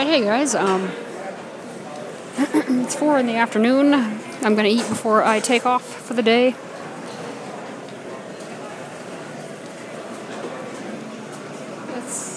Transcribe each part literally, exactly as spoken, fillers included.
Alright, hey guys, um, it's four in the afternoon. I'm gonna eat before I take off for the day. Let's...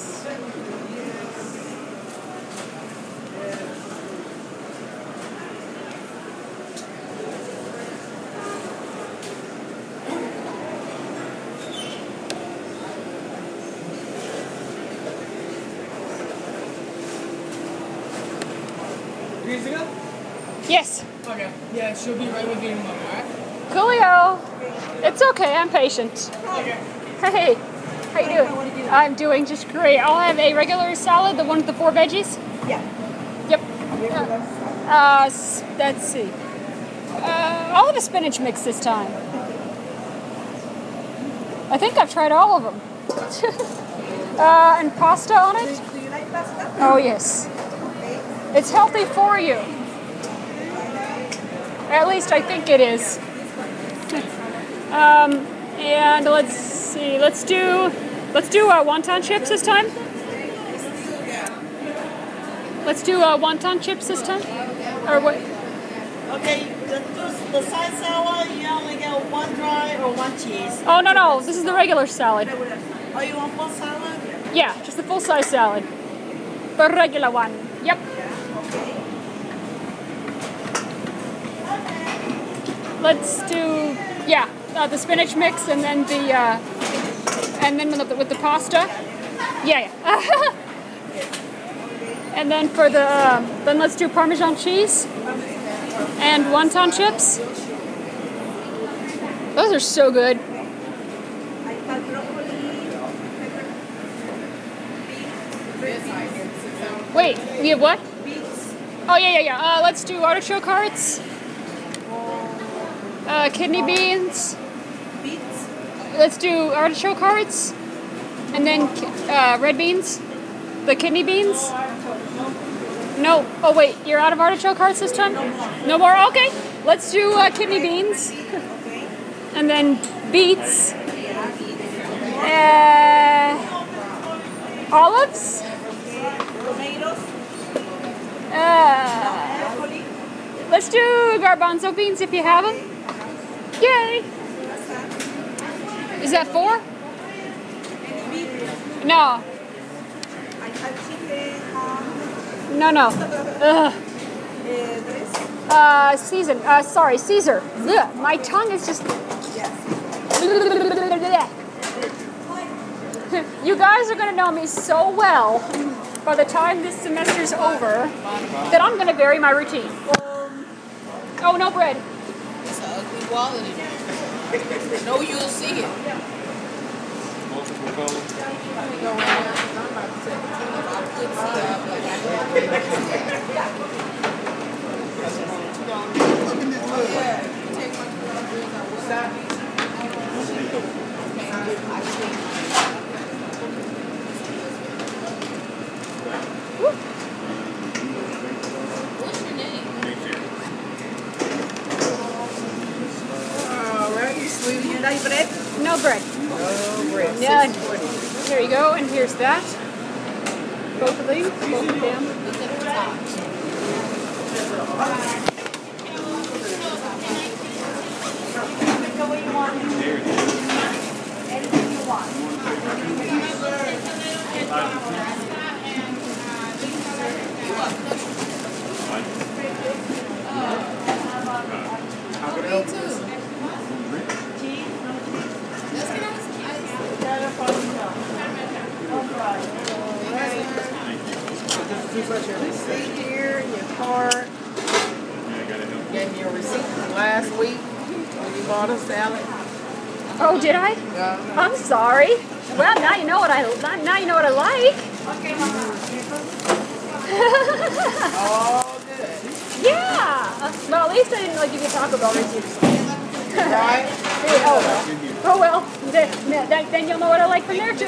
Ready to go? Yes. Okay. Yeah, she'll be right with you in a moment, alright? Coolio. It's okay, I'm patient. Okay. Hey, how you doing? I'm doing just great. I'll have a regular salad, the one with the four veggies. Yeah. Yep. Uh, uh, s- let's see. Uh, I'll have a spinach mix this time. I think I've tried all of them. uh, and pasta on it? Do you like pasta? Oh, yes. Okay. It's healthy for you. At least I think it is. um, and let's see. Let's do let's do uh, wonton chips this time. Let's do uh, wonton chips this time. Or what? Okay, the, the side salad, you only get one dry or one cheese. Oh no no! This is the regular salad. Oh, you want full salad? Yeah, just the full size salad. The regular one. Yep. Okay. Let's do yeah uh, the spinach mix and then the uh, and then with the, with the pasta. Yeah yeah. And then for the uh, then let's do Parmesan cheese and wonton chips. Those are so good. I have broccoli, pepper, Wait, we have what? beets, Oh yeah yeah yeah. Uh, let's do artichoke hearts. Uh, kidney beans. beets, Let's do artichoke hearts, and then uh, red beans, the kidney beans. No. Oh wait, you're out of artichoke hearts this time? No more. Okay. Let's do uh, kidney beans, okay. and then beets. Uh, olives. Tomatoes, Uh, broccoli, let's do garbanzo beans if you have them. Yay! Is that four? beets. No. I have chicken, ham, No, no. Ugh. uh, this. Uh, season. Uh, sorry, Caesar. Ugh. My tongue is just. Yes. You guys are gonna know me so well by the time this semester's over that I'm gonna vary my routine. Oh, no bread. It's an ugly wallet in there. No, you'll see it. Multiple colors. Let me go in there. I'm about to take a look. I could see that, but I yeah, you take my two hundred, I will. Okay, I see. What's your name? Alright, sweetie, you like bread? No bread. No bread. Yeah. There you go, and here's that. Both of these, both of them. Look at the top. Pick what you want. Anything you want. Me too. Cheese, no cheese. Let's get us ice. Better for you. Alright. Put your receipt here, your card. Gave me a receipt from last week when you bought a salad. Oh, did I? Yeah. I'm sorry. Well, now you know what I now you know what I like. Okay, Mama. All good. Yeah. Uh, well, at least I didn't like give you Taco Bell receipts. Right? Oh well. Oh well. Then, then, then you'll know what I like from there too.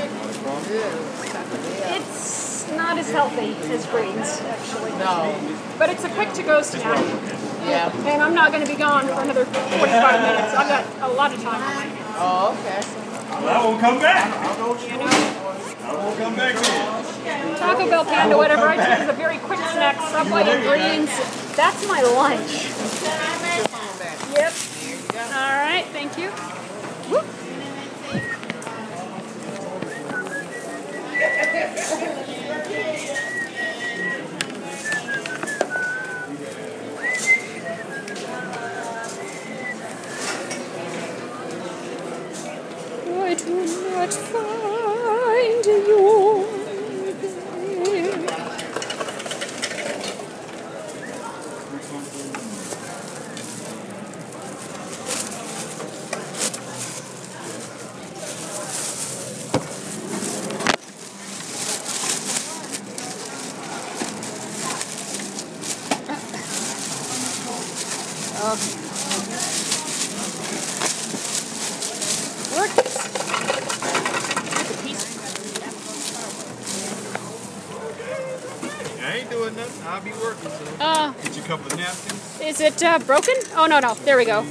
It's not as healthy as greens, actually. No. But it's a quick to-go snack, Yeah. and I'm not going to be gone for another forty-five minutes. I've got a lot of time. Oh, okay. Well, that won't come back. I'll go shoot. Come back in. Taco Bell Panda, whatever I take is a very quick snack. Subway and Greens. That's my lunch. Yep. All right, thank you. Whoop. I do not find you there. Okay. Work. I ain't doing nothing. I'll be working, so. Uh, Get you a couple of napkins. is it uh, broken? Oh no no, there we go.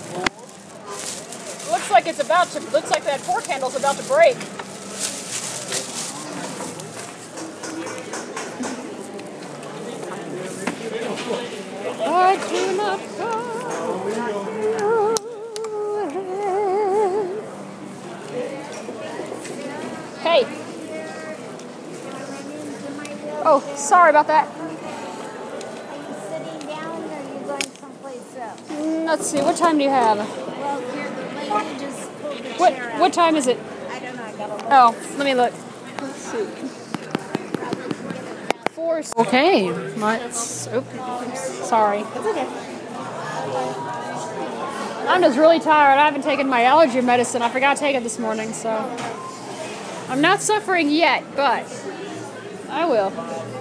Looks like it's about to. Looks like that fork handle's about to break. I do not Hey. Oh, sorry about that. Are you sitting down or are you going someplace else? Mm, Let's see, what time do you have? Well, here, the lady just pulled the What chair out. what time is it? I don't know, I gotta look. Oh, let me look. Let's see. Four. Okay, let's. Oops, sorry. It's okay. I'm just really tired. I haven't taken my allergy medicine. I forgot to take it this morning, so I'm not suffering yet, but I will.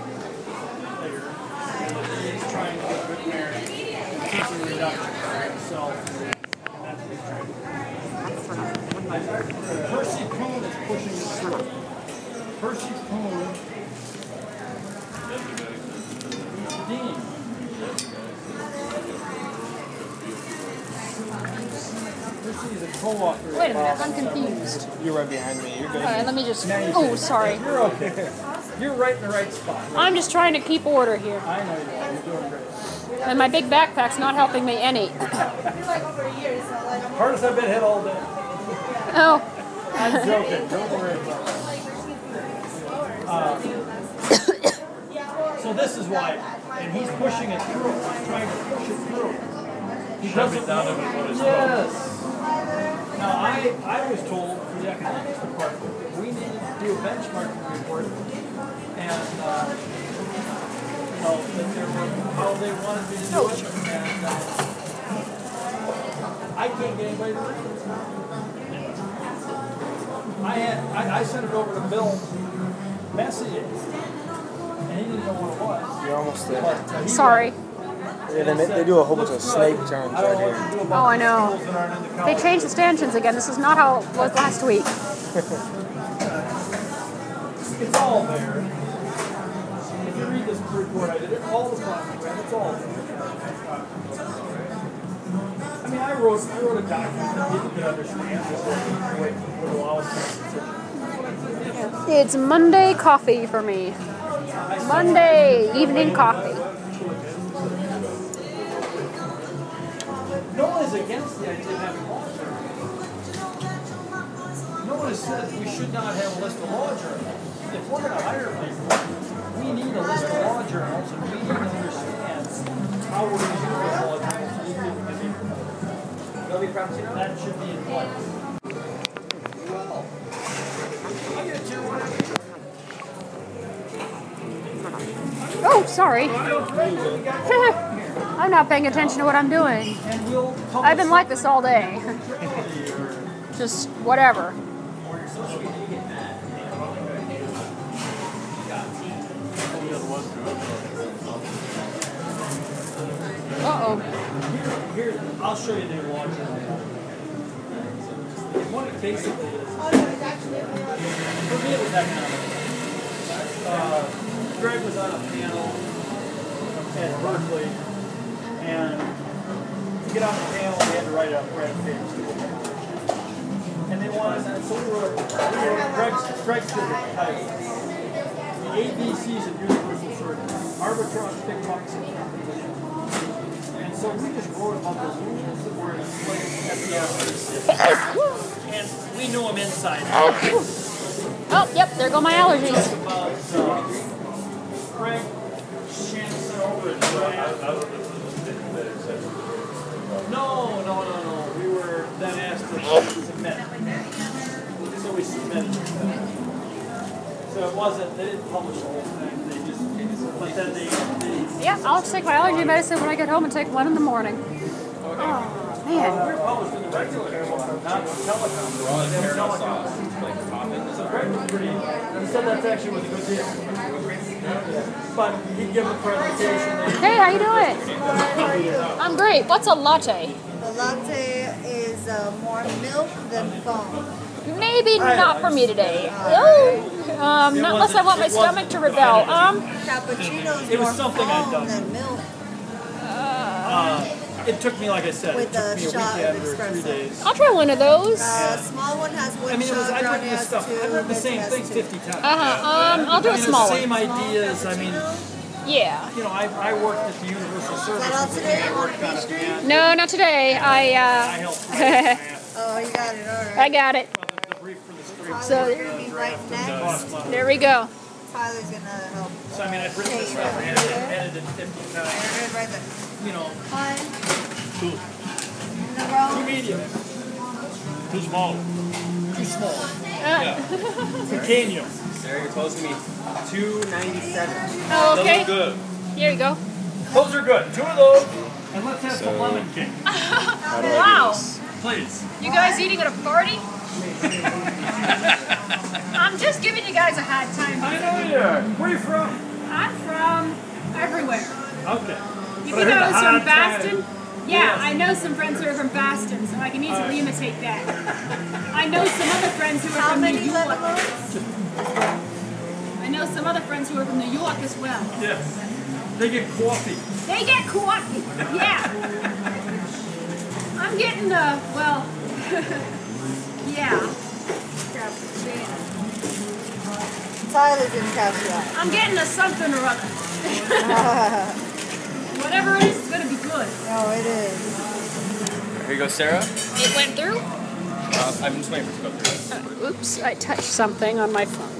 Percy Poon is pushing it through. Percy Poon. Dean. Percy is a co-author. Wait a minute, I'm confused. You're right behind me. You're good. All right, let me just. Now you Oh, can- sorry. You're okay. You're right in the right spot. I'm just trying to keep order here, I know you are. You're doing great. and my big backpack's not helping me any. Hardest I've been hit all day. Oh, I'm joking. Don't worry about it. Uh, so this is why, and he's pushing it through. He's trying to push it through. He doesn't down to what it's yes. Now I, I was told through the economics department that we needed to do a benchmarking report, and uh, you know that there were how they wanted me to do it, and uh, I can't get anybody to read it. I had I, I sent it over to Bill Messier, and he didn't know what it was. You're almost there. But, uh, he sorry. Yeah, they, they do a whole bunch of snake charms I don't know right what to here. do Oh, about I know. schools that aren't in the They college. changed the stanchions again. This is not how it was last week. It's all there. If you read this report, I did it all the time. It's all there. I mean, I wrote, I wrote a document that people could understand what would allow us to. It's Monday coffee for me. Monday evening coffee. No one is against the idea of having law journals. No one has said we should not have a list of law journals. If we're going to hire people, we need a list of law journals, and we need to understand how we're going to do those law journals. So these people can be promoted. That should be in place. Well, I'll get it to you. Oh, sorry. I'm not paying attention to what I'm doing. And we'll I've been like this all day. Just whatever. Uh-oh. Here, I'll show you the law journal. What it basically is, for me it was economics. Uh, Greg was on a panel at Berkeley, and to get on the panel, we had to write up write a page. And they wanted, so we wrote, we wrote Greg strike surgery type. The A B Cs of universal surgery. Arbitrage, big bucks, and competition. And so we just wrote about the rules that were in place at the F A C. And we knew them inside out. Oh, yep, there go my allergies. About uh, Craig Shanson over at No, no, no, no. We were then asked to submit. So we submitted. So it wasn't, they didn't publish the whole thing. They just, but then they, they Yeah, I'll take my allergy medicine when I get home and take one in the morning. Oh, man. we're published in the regular, not the telecom. Telecom. So Greg was pretty, he said that's actually was a good deal. But he'd give a presentation. Hey, how you doing? I'm great. What's a latte? The latte is uh, more milk than foam. Maybe not for me today. Oh, um, not unless I want my stomach to rebel. Um, Cappuccino is It was more something I'd foam done. than milk. Uh, it took me, like I said, With it took a me a shot of weekend or three espresso. days. I'll try one of those. Uh, small one has one I mean, it was, shot, I've brownie written this has stuff, two, I've written the Venti same has thing two. fifty times. Uh-huh. Um, I'll do I a mean, small the same one. ideas, I mean, Yeah. you know, I, I worked at the Universal Is Service. that all today on pastry? No, not today. I, I uh, helped write Oh, you got it, alright. I got it. the brief for the street. Tyler's So- gonna be right next. There we go. Tyler's gonna help. So, I mean, I've written this Hey, stuff, right edited, there. edited fifty times, Good, right there. you know, One. two, In the two row. medium, Too small. too small, Uh, pequeño. Sarah, you're supposed to be two ninety-seven. oh, okay. Good. Here you go. Those are good, two of those, and let's have some lemon cake, Wow. please. You guys eating at a party? I'm just giving you guys a hard time. I know you are. Where are you from? I'm from everywhere. Okay. You But I think heard I was the from hard time. Baston? Yeah, I know some friends who are from Baston, so I can easily imitate that. I know some other friends who are How from New many York. lemon rolls? I know some other friends who are from New York as well. Yes. They get coffee. They get coffee. Yeah. I'm getting the, well, yeah. Cappuccino. Tyler's in capsule. I'm getting a something or other. Whatever it is, it's going to be good. No, it is. Here you go, Sarah. It went through? Uh, I'm just waiting for it to go through. Uh, oops, I touched something on my phone.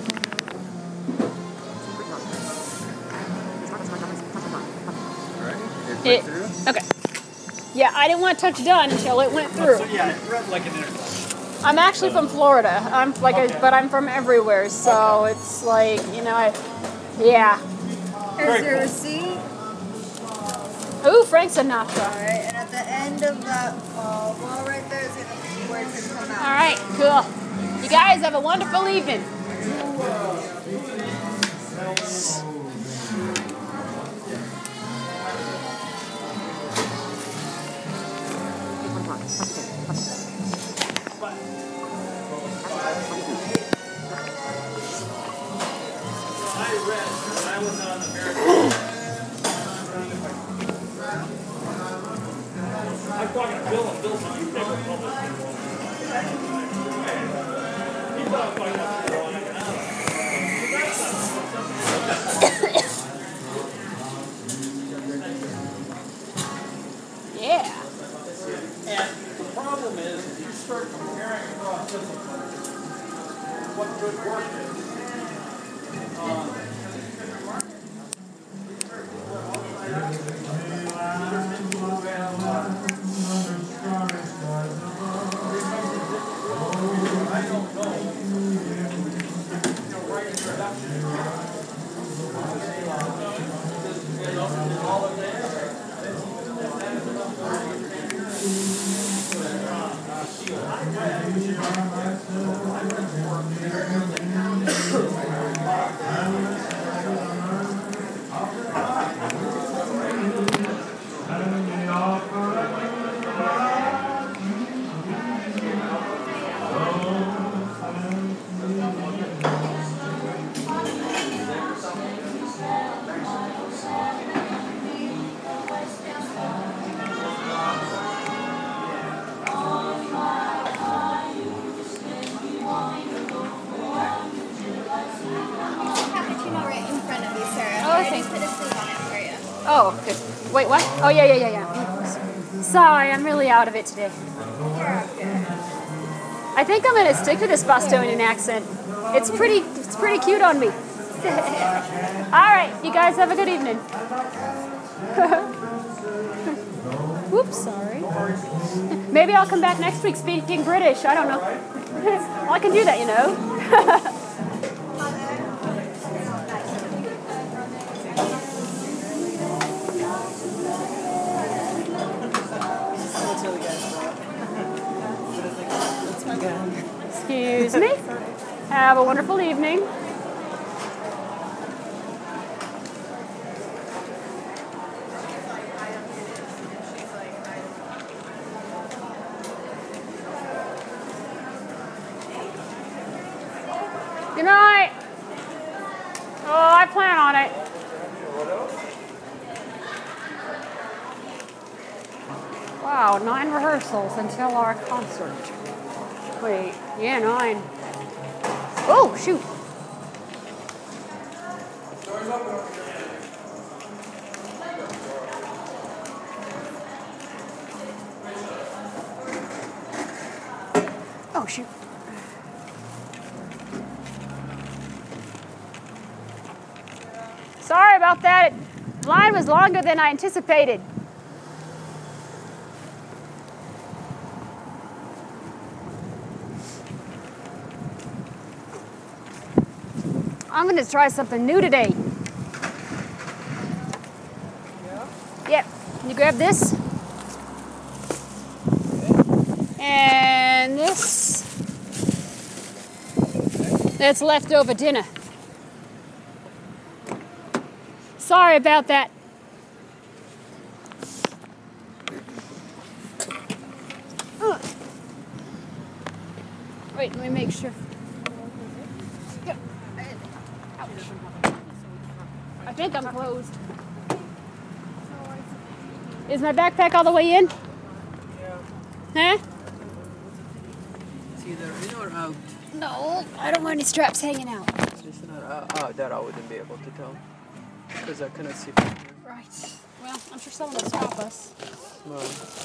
Alright, it It, went through. okay. Yeah, I didn't want to touch done until it went through. So, yeah, it read like an internet. I'm actually from Florida. I'm like, Okay. I, but I'm from everywhere, so it's like, you know, I, yeah. Here's your receipt. Ooh, Frank Sinatra. Alright, and at the end of that uh, wall right there is gonna be where it's gonna come out. All right, cool. You guys have a wonderful evening. I read when I was on American. I'm talking to Bill, and Bill said you never published it. He thought I was talking about the law and economics. Yeah. And the problem is, if you start comparing across disciplines, what good work is, um, I don't know. You know, writing production. You know, all of that. Oh, okay. Wait, what? Oh, yeah, yeah, yeah, yeah. Sorry, I'm really out of it today. I think I'm gonna stick to this Bostonian accent. It's pretty, it's pretty cute on me. All right, you guys have a good evening. Whoops, sorry. Maybe I'll come back next week speaking British. I don't know. Well, I can do that, you know. Excuse me. Have a wonderful evening. Good night. Oh, I plan on it. Wow, nine rehearsals until our concert. Wait, yeah, nine. Oh, shoot. Oh, shoot. Sorry about that. The line was longer than I anticipated. I'm going to try something new today. Yeah. Yep. Can you grab this? And this. That's leftover dinner. Sorry about that. Ugh. Wait, let me make sure. I think I'm closed. Is my backpack all the way in? Yeah. Huh? It's either in or out. No, I don't want any straps hanging out. It's not out. Oh, that I wouldn't be able to tell. Because I cannot see from here. Right. Well, I'm sure someone will stop us. Well.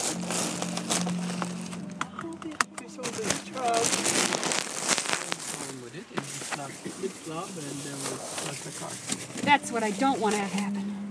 It's all this truck. With it, it's just like a flip flop and then we'll start the car. That's what I don't want to have happen.